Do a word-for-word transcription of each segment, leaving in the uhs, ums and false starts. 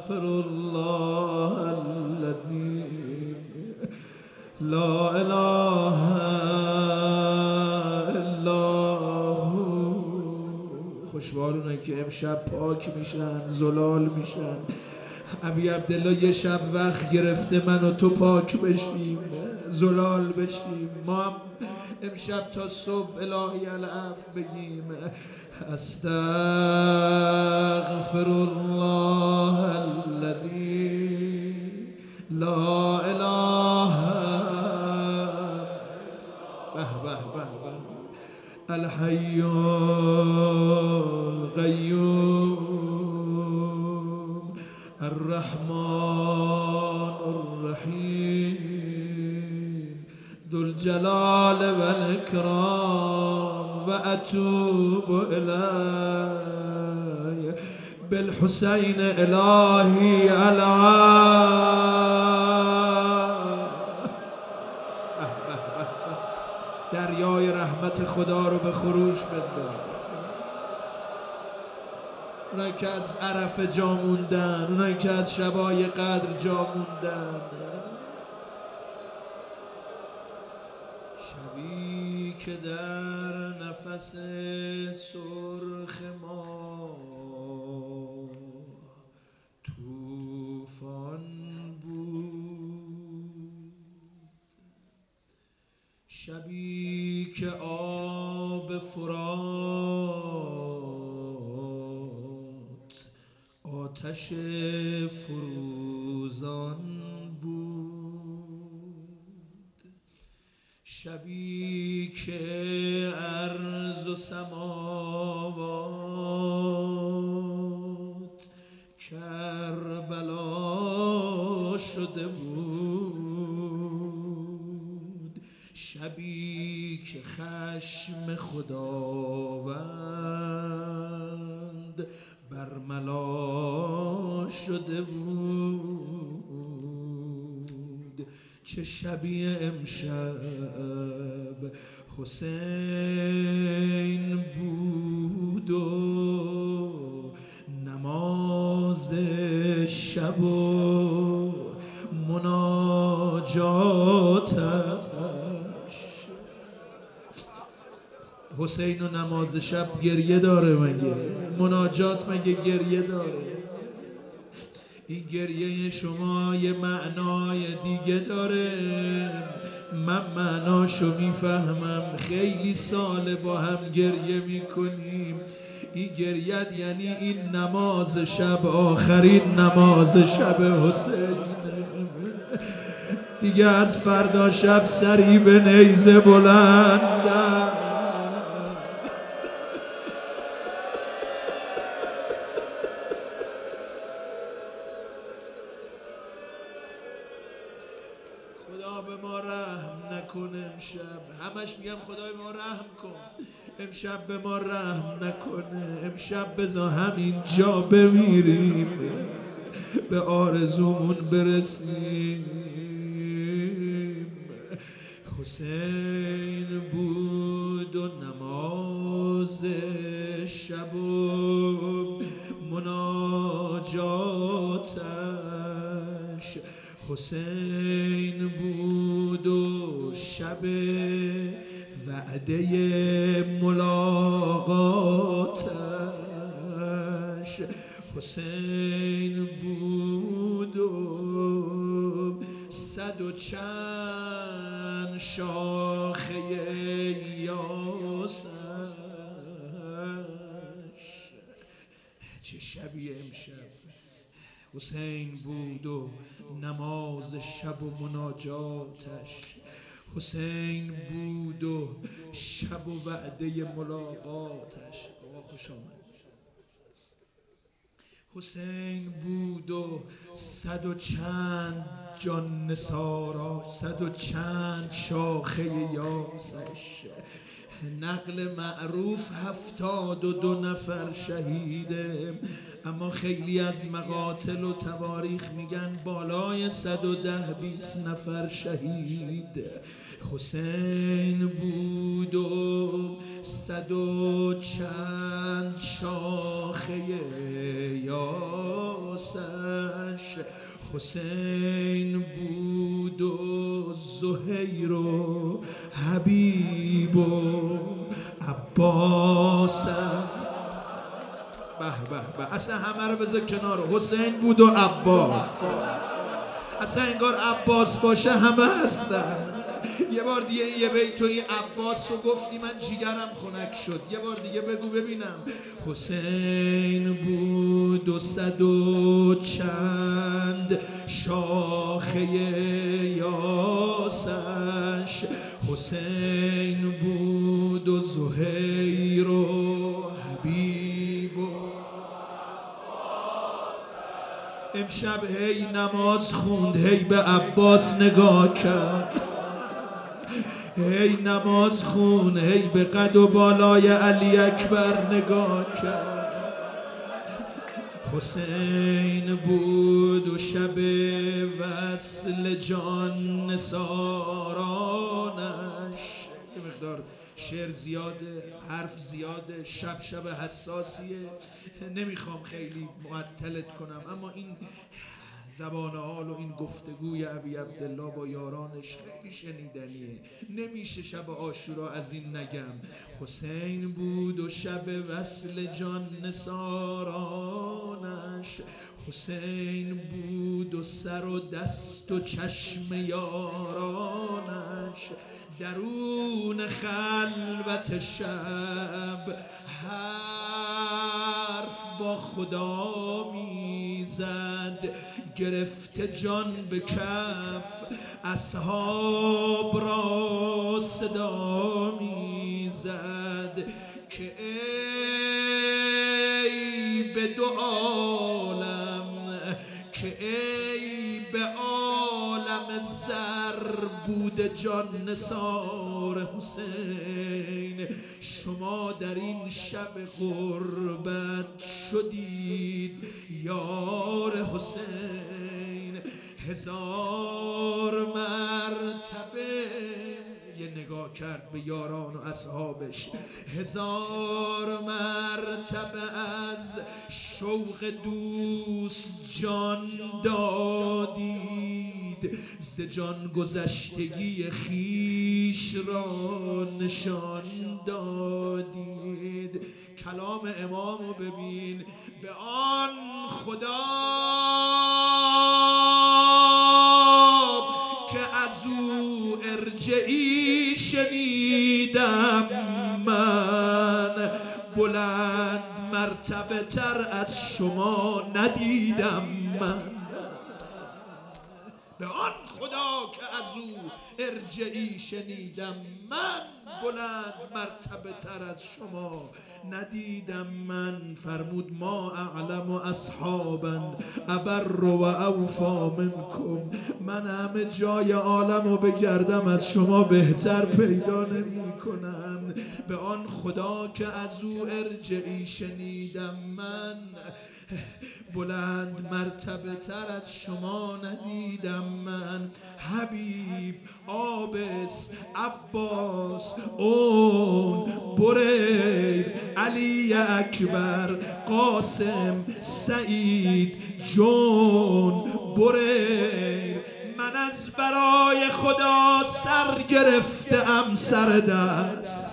استغفر الله الذي لا اله الا هو. خوشوارونه که امشب پاک میشن، زلال میشن. ابی عبدالله یه شب وقت گرفته من و تو پاک بشیم، زلال بشیم. ما هم امشب تا صبح الهی العفو بگیم. استغفر الله الذي لا اله به به به به الحي القيوم الرحمن الرحيم ذو الجلال والإكرام وأتوب إليه بالحسين إلهي العام. دریای رحمت خدا رو به خروش بنداز. اونایی که از عرفه جا موندن، اونایی که از شبای قدر جا موندن، شبی که در نفس سرخ ما طوفان بود، شبی که آب فرات آتش فروزان بود، شبی که ارض و سماوات کربلا شده بود، شبی که خشم خداوند برملا شده بود. چه شبی امشب حسین بود و نماز شب و مناجاتش. حسین و نماز شب گریه داره مگه؟ مناجات مگه گریه داره؟ این گریه شما یه معنای دیگه داره، من معناشو میفهمم. خیلی ساله با هم گریه میکنیم. این گریت یعنی این نماز شب آخرین نماز شب حسین دیگه. از فردا شب سری به نیزه بلندم. خدا به ما رحم نکنه امشب. همش میگم خدای ما رحم کن، امشب به ما رحم نکنه. امشب بذار همین جا بمیریم، به آرزومون برسیم. حسین بود و نماز شب و مناجاتش، حسین بود و شب وعده ملاقاتش، حسین بود و صد و چند شاخه یاسش. چه شبیه امشب حسین بود و نماز شب و مناجاتش، حسین بود و شب و وعده ملاقاتش. آقا خوش آمد. حسین بود و صد و چند جان نثاراش، صد و چند شاخه یاسش. نقل معروف هفتاد و دو نفر شهیده، اما خیلی از مقاتل و تواریخ میگن بالای صد و ده بیست نفر شهید. حسین بود و صد و چند شاخه یاسش. حسین بود و زهیر و حبیب و عباس. به به به، اصلا همه رو بذار کنار. حسین بود و عباس، اصلا انگار عباس باشه همه هستن. یه بار دیگه یه بیت تو این عباس رو گفتی من جیگرم خنک شد. یه بار دیگه بگو ببینم. حسین بود و صد و چند شاخه یاسش، حسین بود و زهیر و حبیب و امشب هی نماز خوند، هی به عباس نگاه کرد، هی نماز خون، هی به قد و بالای علی اکبر نگاه کرد. حسین بود و شب وصل جان نثارانش. یه مقدار شعر زیاده، حرف زیاده، شب شب حساسیه، نمیخوام خیلی معطلت کنم، اما این زبان حال و این گفتگوی ابی عبدالله با یارانش خیلی شنیدنیه، نمیشه شب عاشورا از این نگم. حسین بود و شب وصل جان نثارانش، حسین بود و سر و دست و چشم یارانش، درون خلوت شب حرف با خدا میزد، گرفته جان به کف اصحاب را صدا میزد که ای به دو عالم، که ای به عالم زر بود جان نثار حسین، شما در این شب غربت شدید یار حسین. هزار مرتبه یه نگاه کرد به یاران و اصحابش، هزار مرتبه از شوق دوست جان دادید، ز جان گذشتگی خیش را نشان دادید. کلام امامو ببین، به آن خدا که از او ارجعی شنیدم من، بلند مرتبه تر از شما ندیدم من. به آن خدا که از او ارجعی شنیدم من، بلند مرتبه تر از شما ندیدم من. فرمود ما اعلم اصحابا ابر و اوفا منکم، من همه جای عالم رو بگردم از شما بهتر پیدا نمی کنم. به آن خدا که از او ارجعی شنیدم من، بلند مرتبه تر از شما ندیدم من. حبیب، عابس، عباس، اون، بریر، علی اکبر، قاسم، سعید، جون، بریر، من از برای خدا سر گرفته ام سر دست.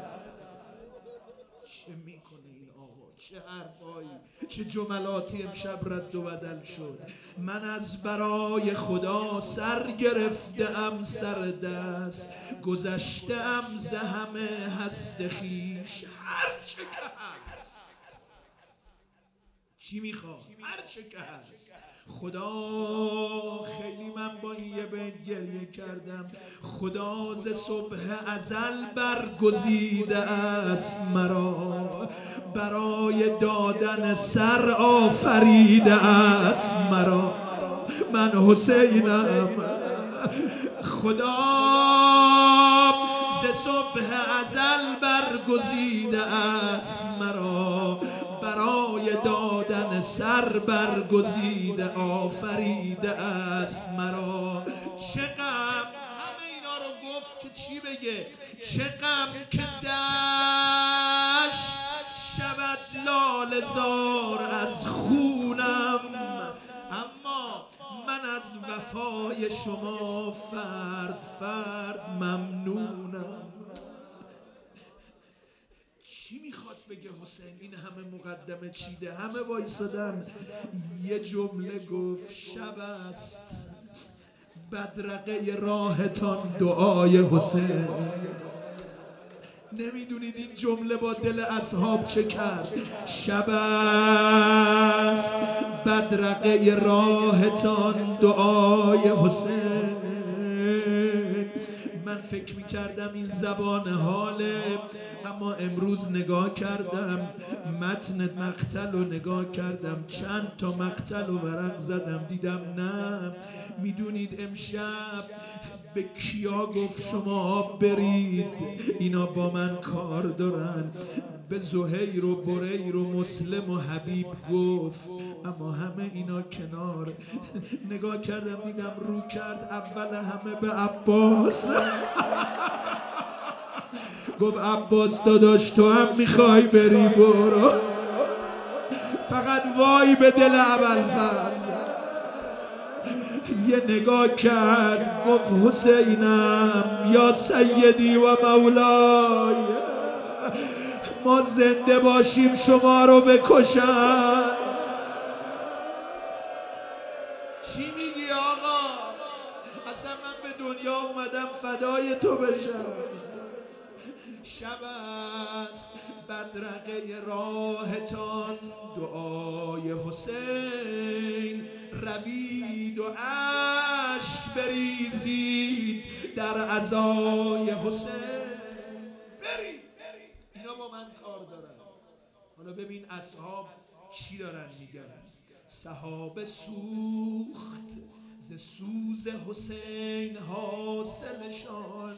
چه میکنه این آقا؟ چه حرفایی، چه جملاتی امشب رد و بدل شد. من از برای خدا سر گرفته ام سر دست، گذشته ام ز همه هست خویش هر چه که هست. چی میخواد؟ هر چه که هست. خدا، خیلی من با این یه بیت گریه کردم. خدا ز صبح ازل برگزیده است مرا، برای دادن سر آفریده است مرا. من حسینم. خدا ز صبح ازل برگزیده است مرا، برای دادن سر برگزیده آفریده است مرا. چه غم، همه اینا رو گفت که چی بگه؟ چه غم که دشت شود لاله زار از خونم، اما شما فرد فرد ممنونم. چی میخواد بگه حسین؟ این همه مقدمه چیده، همه وایسادن. یه جمله گفت شب است بدرقه راهتان دعای حسین. نمیدونید این جمله با دل اصحاب چه کرد؟ شب است بدرقه راهتان دعای حسین. من فکر میکردم این زبان حاله، اما امروز نگاه کردم متن مقتل رو نگاه کردم، چند تا مقتل رو ورق زدم، دیدم نه. میدونید امشب به کیا گفت شما برید؟ اینا با من کار دارن. به زهیر و بریر و مسلم و حبیب گفت، اما همه اینا کنار. نگاه کردم دیدم رو کرد اول همه به عباس. گفت عباس داداش تو هم میخوای بری برو، فقط وای به دل ابوالفضل. یه نگاه کرد گفت حسینم یا سیدی و مولای، ما زنده باشیم شما رو بکشن. چی میگی آقا؟ اصلا من به دنیا اومدم فدای تو بشم. شب است بدرقه راهتان دعای حسین، روید و اشک بریزید در عزای حسین. برید، اینا با من کار دارن. حالا ببین اصحاب چی دارن میگن. صحابه سوخت ز سوز حسین حاصلشان،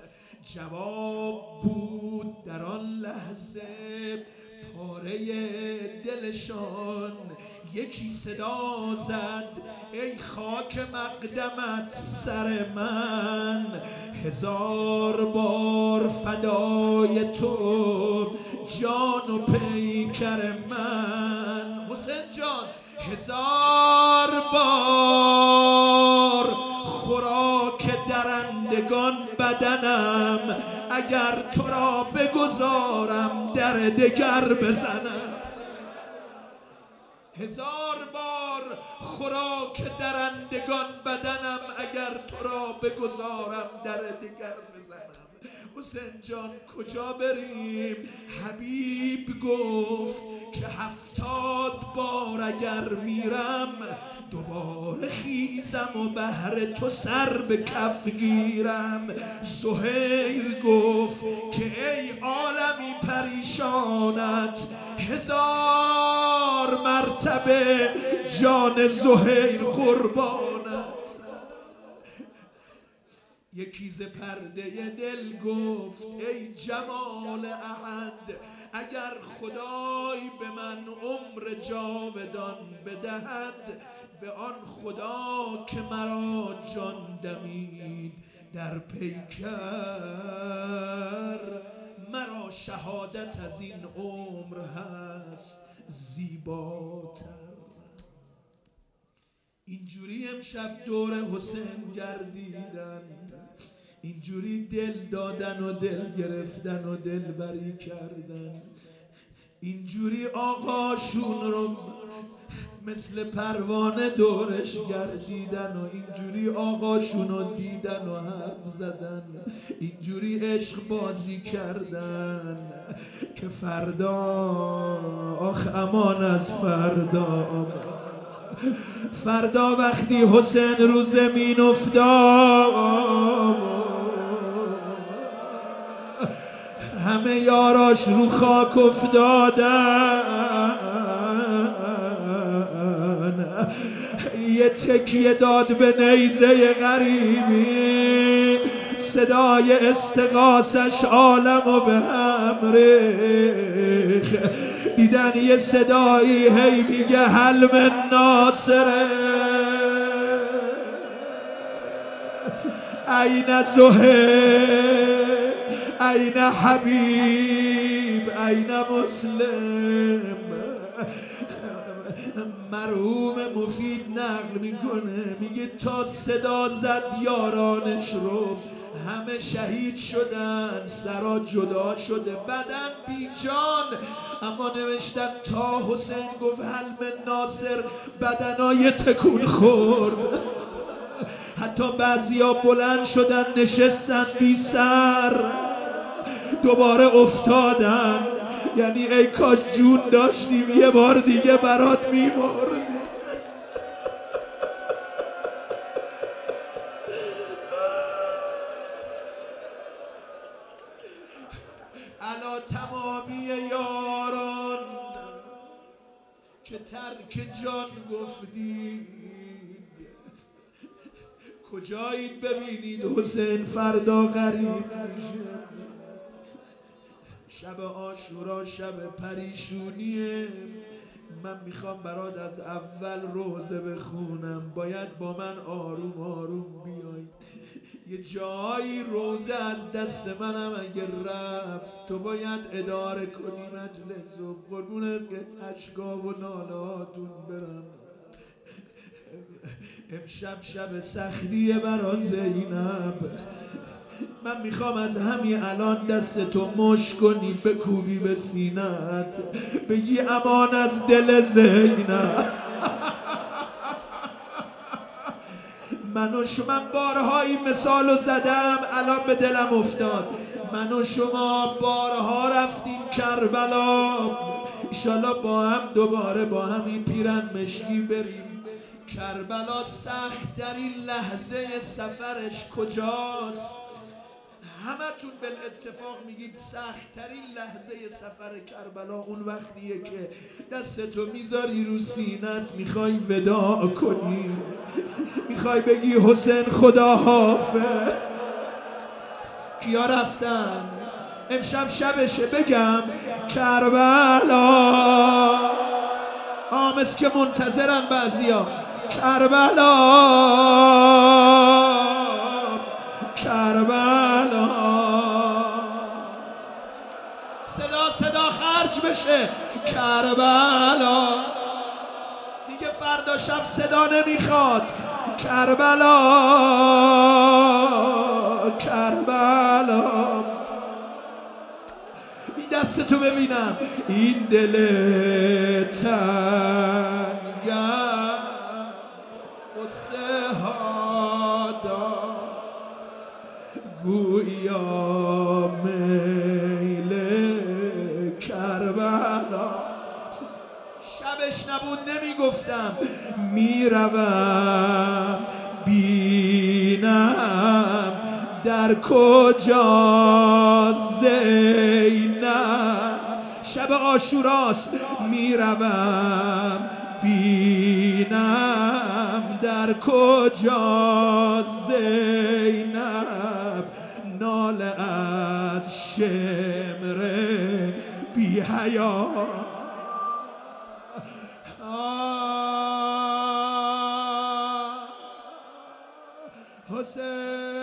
جواب بود در آن لحظه پاره دلشان. یکی صدا زد ای خاک مقدمت سر من، هزار بار فدای تو جان و پیکر من. حسین جان هزار بار خوراک درندگان بدنم، اگر تو را بگذارم در دگر بزنم. هزار بار خوراک درندگان بدنم، اگر تو را بگذارم در دگر بزنم. حسین جان کجا بریم؟ حبیب گفت که هفتاد بار اگر میرم دوباره خیزم و بهر تو سر به کف گیرم. زهیر گفت که ای عالمی پریشانت، هزار مرتبه جان زهیر قربانت. یکی ز پرده دل گفت ای جمال احد، اگر خدای به من عمر جاودان بدهد، به آن خدا که مرا جان دمید در پیکر، مرا شهادت از این عمر هست زیباتر. اینجوری امشب دور حسین گردیدن، اینجوری دل دادن و دل گرفتن و دل بری کردن، اینجوری آقاشون رو مثل پروانه دورش گردیدن و اینجوری آقاشون رو دیدن و حرف زدن، اینجوری عشق بازی کردن که فردا آخ امان از فردا. فردا وقتی حسین رو زمین افتاد، همه یاراش رو خاک افتادن. یه تکیه داد به نیزه غریبی، صدای استغاثش عالمو به هم ریخت. دیدن یه صدایی هی میگه هل من ناصره، این زهیر، این حبیب، این مسلم. مرحوم مفید نقل میکنه، میگه تا صدا زد یارانش رو همه شهید شدن، سرا جدا شده، بدن بی جان. اما نوشتن تا حسین گفت حلم ناصر بدنای تکون خورد. حتی بعضیا بلند شدن نشستن بی سر، دوباره افتادن. یعنی ای کاش جون داشتیم یه بار دیگه برات میمرد. علا تمامی یاران که ترک جان گفتید، کجایید ببینید حسین فردا غریب میشه. شب عاشورا شب پریشونیه. من میخوام برات از اول روزه بخونم، باید با من آروم آروم بیای. یه جایی روزه از دست منم اگه رفت، تو باید اداره کنی مجلس و قربونت که اشکا و نالاتون برم. امشب شب سختیه برا زینب. من میخوام از همین الان دست تو مش کنی، بکوبی به سینت، بگی امان از دل زینب. من و شما بارها این مثالو زدم، الان به دلم افتاد. من و شما بارها رفتیم کربلا، ایشالا با هم دوباره با همین پیرن مشکی بریم کربلا. سخت‌ترین لحظه سفرش کجاست؟ همتون بالاتفاق میگید سخت‌ترین لحظه سفر کربلا اون وقتیه که دستتو میذاری رو سینت، میخوای وداع کنی، میخوای بگی حسین خدا حافظ. کیا رفتن؟ امشب شبشه بگم کربلا. آمس که منتظرن بعضیا. کربلا کربلا. صدا صدا خرج بشه. کربلا دیگه فردا شب صدا نمیخواد. کربلا کربلا. این دستتو ببینم، این دل تنگم قصه ها دار، گویا میل کربلا. شبش نبود نمیگفتم، میروم بینم در کجا زینب. شب عاشوراست، میروم بینم در کجا زینب. ناله از شمر بی حیا. حسین